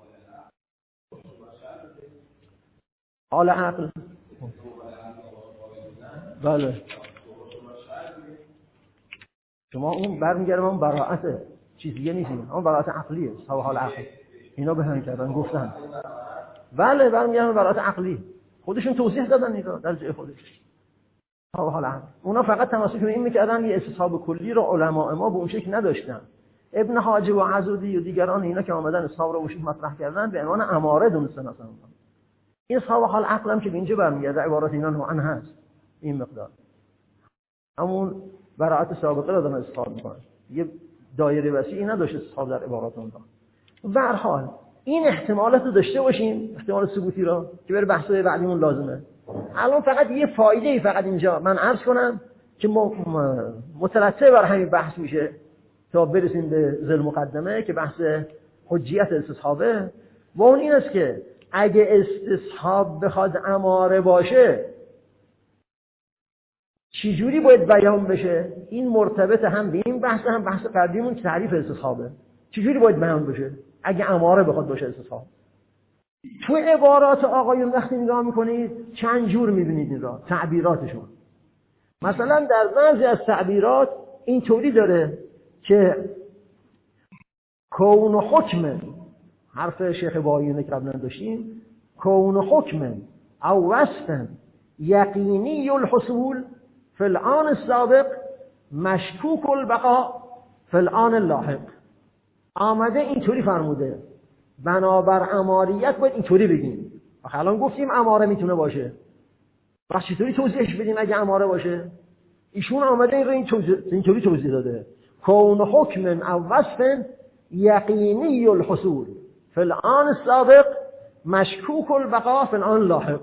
حال عقل، بله شما اون برمیگردم اون براعت چیز دیگه نیستیم، اون براعت عقلیه، سوا حال عقل اینا بهن کردن گفتن. بله برمیگردم براعت عقلی، خودشون توضیح دادن اینا در جای خودش. سوا حال عقل اونا فقط تمسک به این میکردن یه استصحاب کلی رو علماء ما به اون شکل نداشتن. ابن حاجب و عزودی و دیگران اینا که آمدن استصحاب رو به شکل مطرح کردن به عنوان اماره دونستن اصلا. این سوا حال عقل هم که به اینجا برمیگرده عبارات اینا نوعا هست این مقدار. همون براعت سابقه رو دارن استصحاب میکنن، یه دایره وسیعی نداشت استصحاب در عبارات اونها. به هر حال این احتمالات رو داشته باشیم، احتمال ثبوتی رو که بر بحث‌های بعدیمون لازمه. الان فقط یه فایده ای فقط اینجا من عرض کنم که مترتب بر همین بحث میشه تا برسیم به ذل مقدمه که بحث حجیت استصحابه. و اون این است که اگه استصحاب بخواد اماره باشه چی جوری باید بیان بشه؟ این مرتبط هم به این بحث هم بحث قدیمون که تعریف استصحابه. چی جوری باید بیان بشه اگه اماره بخواد باشه استصحاب؟ تو عبارات آقایون وقتی نگاه میکنید چند جور میبینید این را تعبیراتشون. مثلا در بعضی از تعبیرات این طوری داره که کون و حکم، حرف شیخ بایونی که قبلا داشتیم، کون و حکم او وصف یقینی الحصول فی الآن السابق مشکوک البقاء فی الآن اللاحق. آمده اینطوری فرموده بنابر اماریت باید اینطوری بگیم. الان گفتیم اماره میتونه باشه، وقت چطوری توضیحش بدیم اگه اماره باشه؟ ایشون آمده این رو اینطوری توضیح داده کون حکم او وصف یقینی الحصول فی الآن السابق مشکوک البقاء فی الآن اللاحق.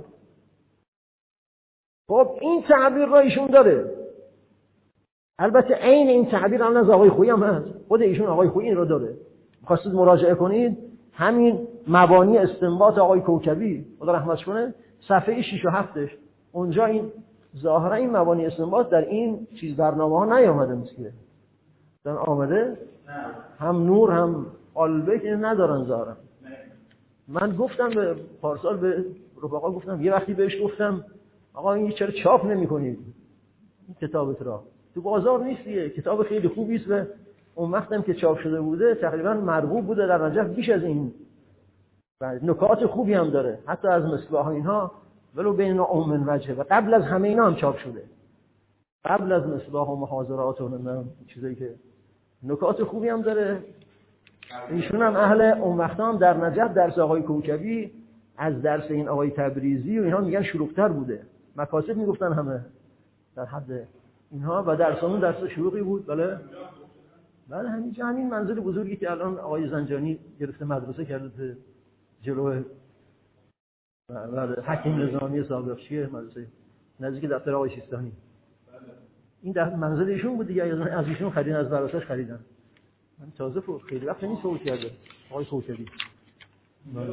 خب این تعبیر را ایشون داره. البته عین این تعبیر الان از آقای خویی هم هست، خود ایشون آقای خویی این رو داره. خواستید مراجعه کنید همین مبانی استنباط آقای کوکبی خدا رحمتش کنه صفحه شش و هفتش، اونجا این ظاهرا این مبانی استنباط در این چیز برنامه ها نیامده مسکه در آمده هم نور هم آلبک ندارن ظاهرا. من گفتم به پارسال به رفقا گفتم یه وقتی بهش گفتم آقا این چرا چاپ نمی کنید این کتابت را تو بازار نیستیه، کتاب خیلی خوبی است و اون وقتم که چاپ شده بوده تقریبا مرغوب بوده در نجف بیش از این و نکات خوبی هم داره حتی از مصباح اینها ولو بین ام من وجه و قبل از همه اینا هم چاپ شده قبل از مصباح و محاضرات و چیزایی که نکات خوبی هم داره. ایشون هم اهل اون وقتا هم در نجف درس آقای کوکبی از درس این آقای تبریزی و اینها میگن شلوغ‌تر بوده، مکاسب میگفتن همه در حد اینها و درسمون درس شلوغی بود. بله بله همینجا همین منزل بزرگی که الان آقای زنجانی گرفته مدرسه کرده جلو بله حکیم نظامی سابق چیه مدرسه نزدیک دفتر آقای سیستانی این در منزل ایشون بود دیگه، از ایشون خریدن از براسش خریدن. من تازه فوق خیلی وقت نیست فوق کرده آقای کوکبی. بله.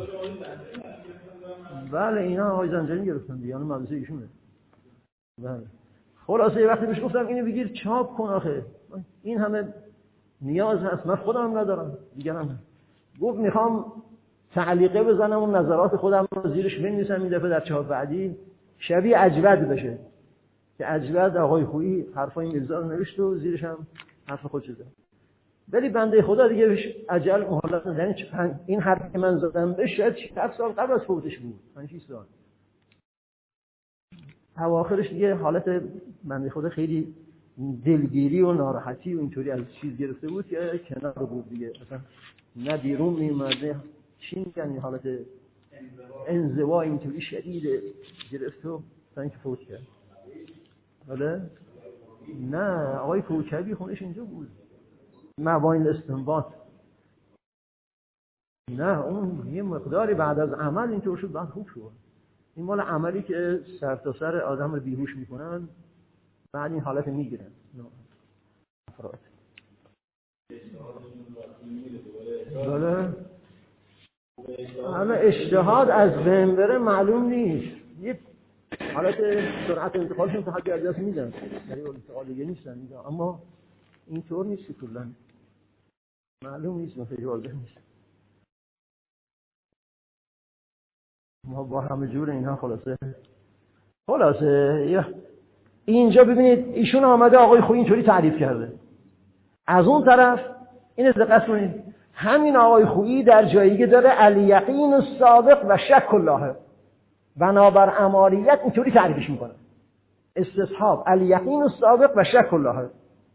بله اینا آقای زنجانی گرفتن دیگه الان مدرسه ایشونه. بله خلاصه یه وقتی بهش گفتم اینو بگیر چاپ کن آخه این همه نیاز هست من خودم ندارم دیگرم. گفت میخوام تعلیقه بزنم و نظرات خودم رو زیرش بنویسم این دفعه در چاپ بعدی شبیه اجود بشه که اجود آقای خویی حرفای میرزا رو نوشت و زیرش هم حرف خودش زد. ولی بنده خدا دیگه بهش عجل مهلت ندادن. این حرفی که من زدم بهش شاید هفت سال قبل از فوتش بود پنج شش سال. اواخرش دیگه حالت بنده خدا خیلی دلگیری و ناراحتی و اینطوری از چیز گرفته بود که کنار بود دیگه اصلا نه بیرون میومده چی میگن این حالت انزوا اینطوری شدید گرفت و تا اینکه فوت کرد. بله نه آقای کوکبی خونش اینجا بود مبانی استنباط نه اون یه مقداری بعد از عمل اینطور شد بعد خوب شد. این مال عملی که سر تا سر آدم رو بیهوش میکنن بعد این حالت میگیرن افراد. بله همه اجتهاد از بین بره معلوم نیست یه حالت سرعت انتقالشون تا حدی از دست میدن یعنی انتقال دیگه نیستن اما اینطور نیست کلا معلوم نیست مثل واضح نیست. ما با همه جور اینها خلاصه خلاصه اینجا ببینید ایشون آمده آقای خویی اینطوری تعریف کرده. از اون طرف این دقت کنید همین آقای خویی در جایی که داره الیقین السابق و شک الله بنابر اماریت اینطوری تعریفش میکنه استصحاب الیقین السابق و شک الله.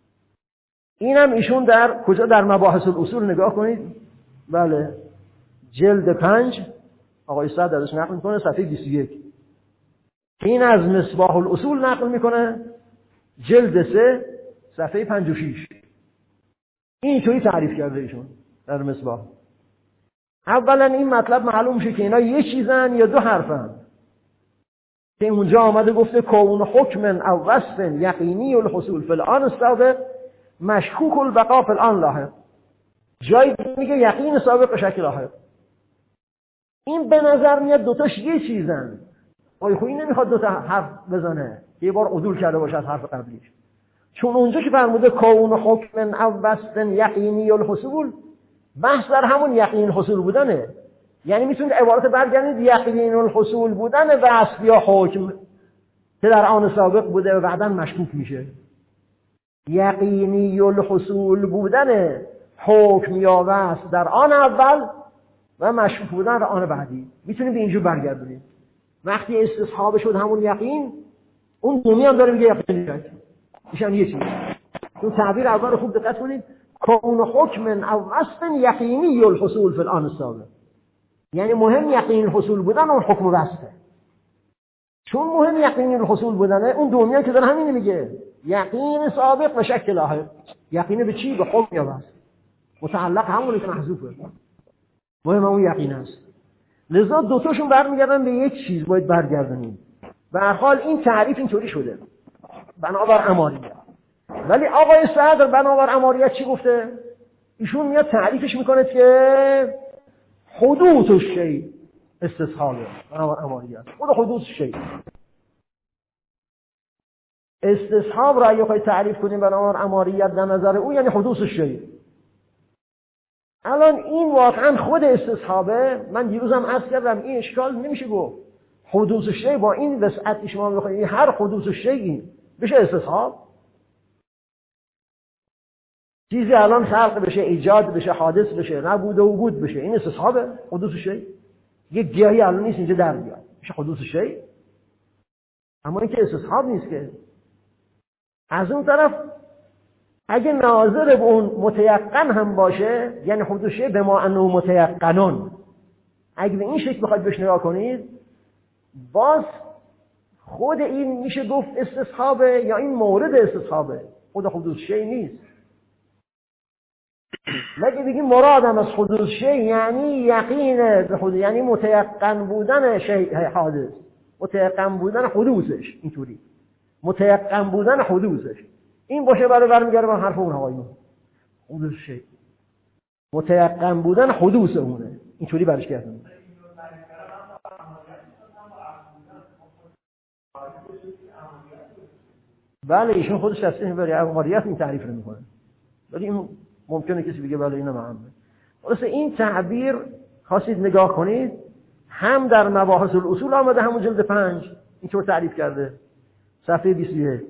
اینم ایشون در کجا در مباحث الاصول نگاه کنید. بله جلد پنج آقای سعد ازش نقل میکنه صفحه بیست و یک. این از مصباح الاصول نقل میکنه جلد سه صفحه پنج و شش. اینطوری تعریف کرده ایشون در مصباح. اولا این مطلب معلوم میشه که اینا یه چیزن یا دو حرفن که اونجا آمده گفته کون حکم او وصف یقینی الحصول فی الان السابق مشکوک البقاء فی الان لاحق. جایی میگه یقین سابق و شک لاحق. این به نظر میاد دوتاش یه چیزن. آقای خویی نمیخواد دوتا حرف بزنه یه بار عدول کرده باشه از حرف قبلیش، چون اونجا که فرموده کون حکم او وصف یقینی الحصول بحث در همون یقین الحصول بودنه. یعنی میتونید عبارت برگردید یقین الحصول بودن وصف یا حکم که در آن سابق بوده و بعداً مشکوک میشه. یقینی الحصول بودن حکم یا وصف در آن اول و مشکوک بودن در آن بعدی میتونید به اینجور برگردونید. وقتی استصحاب شد همون یقین اون دومی هم داره میگه یقین شد میشن یه چیز. اون تعبیر اول رو خوب دقت کنید کون حکم او وصف یقینی الحصول فی الان السابق. یعنی مهم یقین الحصول بودن اون حکم وصفه. چون مهم یقین الحصول بودنه اون دومی هم که داره همین میگه یقین سابق و شک لاحق. یقین به چی؟ به حکم یا وصف. متعلق همونه که محذوفه. مهم اون یقین است. لذا دوتاشون برمیگردن به یک چیز باید برگردونیم. به هر حال این تعریف اینطوری شده بنابر اماریت. ولی آقای صدر بنابر اماریت چی گفته؟ ایشون میاد تعریفش میکنه که حدوث الشیء استصحابه بنابر اماریت. خود حدوث الشیء استصحاب را اگه خواهید تعریف کنیم بنابر اماریت در نظر او یعنی حدوث شیء. الان این واقعا خود استصحابه. من دیروزم عرض کردم این اشکال نمیشه گفت حدوث شیء با این وسعتی شما بخواید هر حدوث شیء بشه استصحاب. چیزی الان خلق بشه، ایجاد بشه، حادث بشه، نبود و بود بشه، این استصحابه، حدوث شیء. یک گیاهی الان نیست اینجا در بیاد میشه حدوث شیء، اما این که استصحاب نیست که. از اون طرف اگه ناظر به اون متیقن هم باشه یعنی حدوث شیء به ما انه متیقنون، اگه به این شکل بخواید بهش نگاه کنید باز خود این میشه گفت استصحابه یا این مورد استصحابه، خود حدوث شیء نیست. مگه بگیم مرادم از حدوث شیء یعنی یقین به حدوث، یعنی متیقن بودن شیء حادث، متیقن بودن حدوثش، اینطوری متیقن بودن حدوثش. این باشه برای برمیگره به حرف اون آقایون حدوث شیء، متیقن بودن حدوث اونه، اینطوری برش کردن. بله ایشون خودش تصریح برای اماریت این تعریف رو میکنه، ولی این ممکنه کسی بگه بله اینم همه. واسه این تعبیر خواستید نگاه کنید هم در مباحث الاصول آمده، همون جلد پنج اینطور تعریف کرده، صفحه بیست و یک.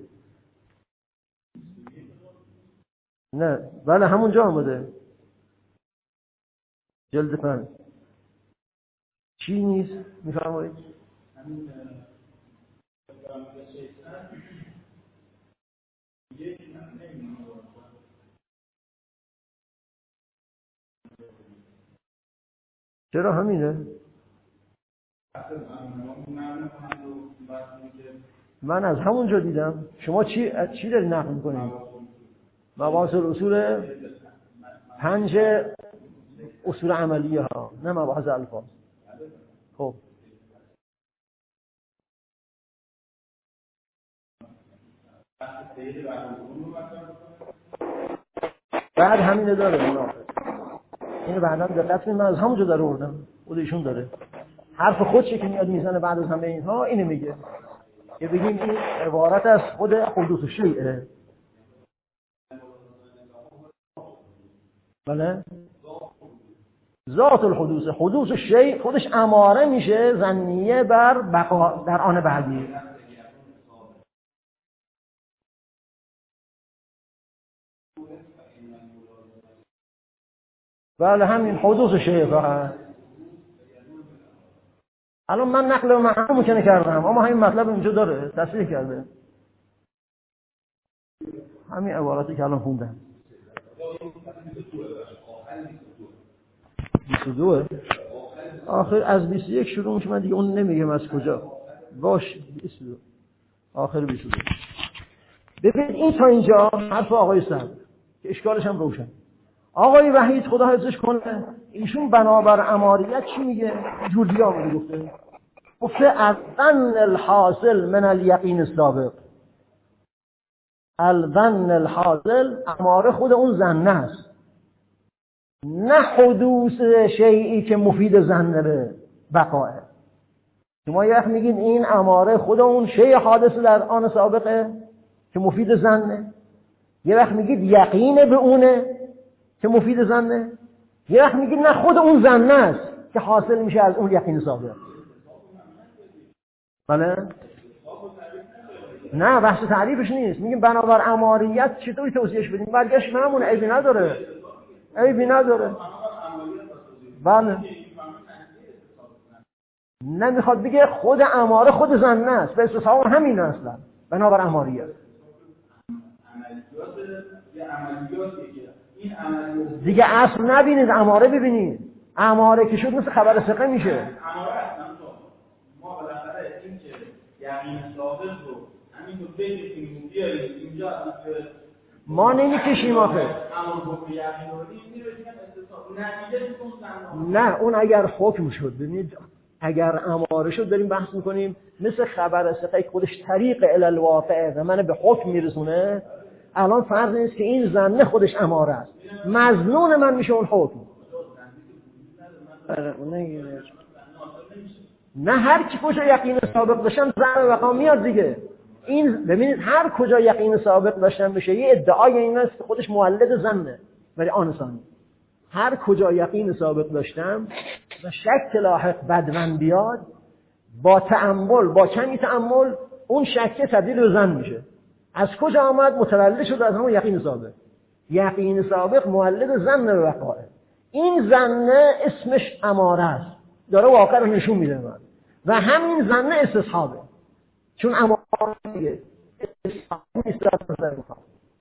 نه بله همونجا آمده جلد پنج. چی نیست میفرمایید؟ چرا همینه؟ من از همونجا دیدم. شما چی چی داری نقل میکنید؟ مباحث الاصول پنج اصول عملیه ها، نه مباحث الفاظ. خب بعد همینه داره اینو بعدا دقت کنید، من از همونجا در آوردم، خود ایشون داره حرف خودشه که میاد میزنه بعد از همه اینها اینو میگه که بگیم این عبارت از خود حدوث شیء. بله ذات الحدوث، حدوث شیء خودش اماره میشه ظنیه بر بقا در آن بعدی. بله همین حدوث شیء فقط. الان من نقل و معنی ممکنه کردم اما همین مطلب اینجا داره تصریح کرده، همین عبارتی که الان خوندم. بیست و دو آخر از بیست و یک شروع میشه، من دیگه اون نمیگم از کجا باش. بیست و دو آخر بیست و دو. ببینید این تا اینجا حرف آقای صدر که اشکالش هم روشن. آقای وحید خدا حفظش کنه ایشون بنابر اماریت چی میگه؟ جوری آمده گفته گفته از ظن الحاصل من الیقین السابق. الظن الحاصل اماره خود اون ظن است، نه حدوث شیئی که مفید ظن به بقاه. شما یه وقت میگین این اماره خود اون شیء حادث در آن سابقه که مفید ظنه، یه وقت میگید یقین به اونه که مفید ظنه، یه وقت میگید نه خود اون ظن است که حاصل میشه از اون یقین سابق. بله نه بحث تعریفش نیست، میگیم بنابر اماریت چطوری توضیحش بدیم؟ برگشت همون عیبی نداره، عیبی نداره. بله نمیخواد بگه خود اماره خود ظن است، به استصحاب همین اصلا بنابر اماریت. دیگه اصل نبینید اماره ببینید، اماره که شد مثل خبر ثقه میشه. ما بالاخره این که یقین ثابت رو همینطور بگیم بیاریم اینجا ما نمیکشیم آخه. نه اون اگر حکم شد، ببینید اگر اماره شد داریم بحث میکنیم مثل خبر ثقه خودش طریق الی الواقع و من به حکم میرسونه. الان فرض نیست که این ظن خودش اماره است، مظنون من میشه اون حکم. نه هر کی کجا یقین ثابت بشن ظن وقا میاد دیگه. این ببینید هر کجا یقین سابق داشتن بشه یه ادعای این است که خودش مولد ظنه، ولی آن ثانی هر کجا یقین سابق داشتم و شک لاحق بدون بیاد، با تأمل با کمی تأمل اون شک تبدیل به ظن میشه. از کجا آمد؟ متولد شد از همون یقین سابق. یقین سابق مولد ظن به وقائع. این ظن اسمش اماره است، داره واقع رو نشون میده من، و همین ظن استصحابه، چون اماره دیگه استصحاب نیست از نظر میخوام.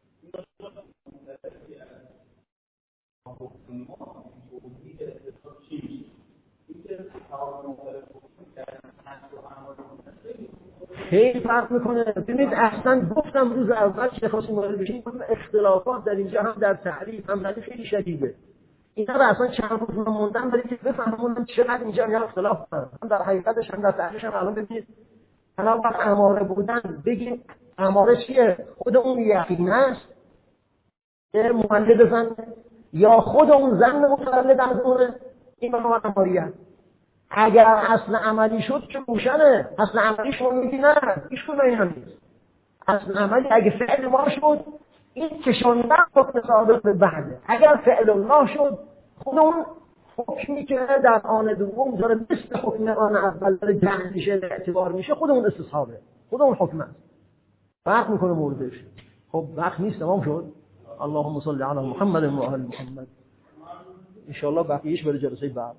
خیلی فرق میکنه. ببینید اصلا گفتم روز اول که خواستیم وارد بشیم اختلافات در اینجا هم در تعریف هم خیلی خیلی شدیده. اینا رو اصلا چند روز موندن برای که بفهمونم چقدر اینجا هم اختلاف دارن. هم در حقیقتش هم در تعریفش هم الان ببینید الان وقت اماره بودن بگیم اماره چیه؟ خود اون یقین است که مولد ظن، یا خود اون ظن متولد از اونه؟ این معنی اماریه. اگر اصل عملی شد که روشنه. اصل عملی شما میگی نه هیچ کدوم اینا نیست. اصل عملی اگه فعل ما شد این کشوندن حکم سابق به بعده. اگر فعل الله شد خود اون حکمی که در آن دوم داره مثل حکم آن اول داره جمع میشه اعتبار میشه، خود اون استصحابه، خود اون حکم است. فرق میکنه موردش. خب وقت نیست، تمام شد. اللهم صل علی محمد و آل محمد. ان شاء الله بقیه‌اش برای جلسه بعد.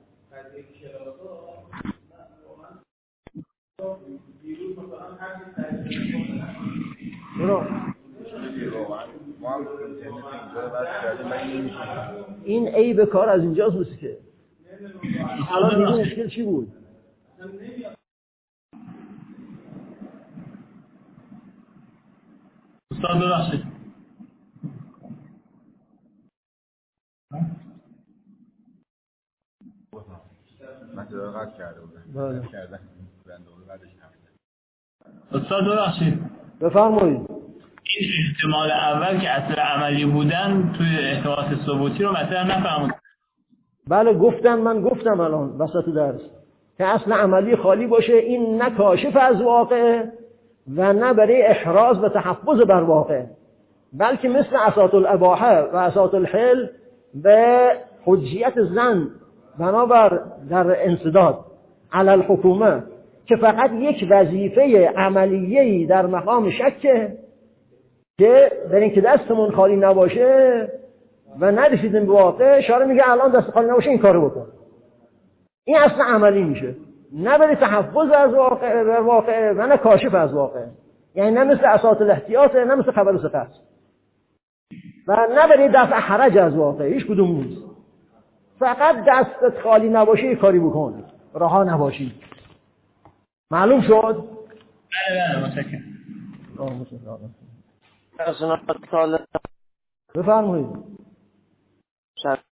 این عیب کار از اینجاست بود که الان دیگه مشکل چی بود؟ استاد ببخشید من تو قطع کرده بودم. بله. کردن بنده رو بعدش رفت. استاد ببخشید بفرمایید. این احتمال اول که اصل عملی بودن توی احتمالات ثبوتی رو مثلا نفهمید. بله گفتم، من گفتم الان وسط درس که اصل عملی خالی باشه، این نه کاشف از واقع و نه برای احراز و تحفظ بر واقع، بلکه مثل اساط الاباحه و اساط الحل به حجیت زن بنابر در انسداد علی الحکومه که فقط یک وظیفه عملیه‌ای در مقام شکه که در این که دستمون خالی نباشه و نرسیدیم به واقع، شاره میگه الان دست خالی نباشه این کارو بکن. این اصلا عملی میشه، نه برای تحفظ از واقع بر واقع و نه کاشف از واقع، یعنی نه مثل اساط الاحتیاط نه مثل خبر ثقت و نه برای دفع حرج از واقع، هیچ کدوم نیست. فقط دستت خالی نباشه کاری بکن، رها نباشی. معلوم شد؟ بله بله متشکرم. بفرمایید.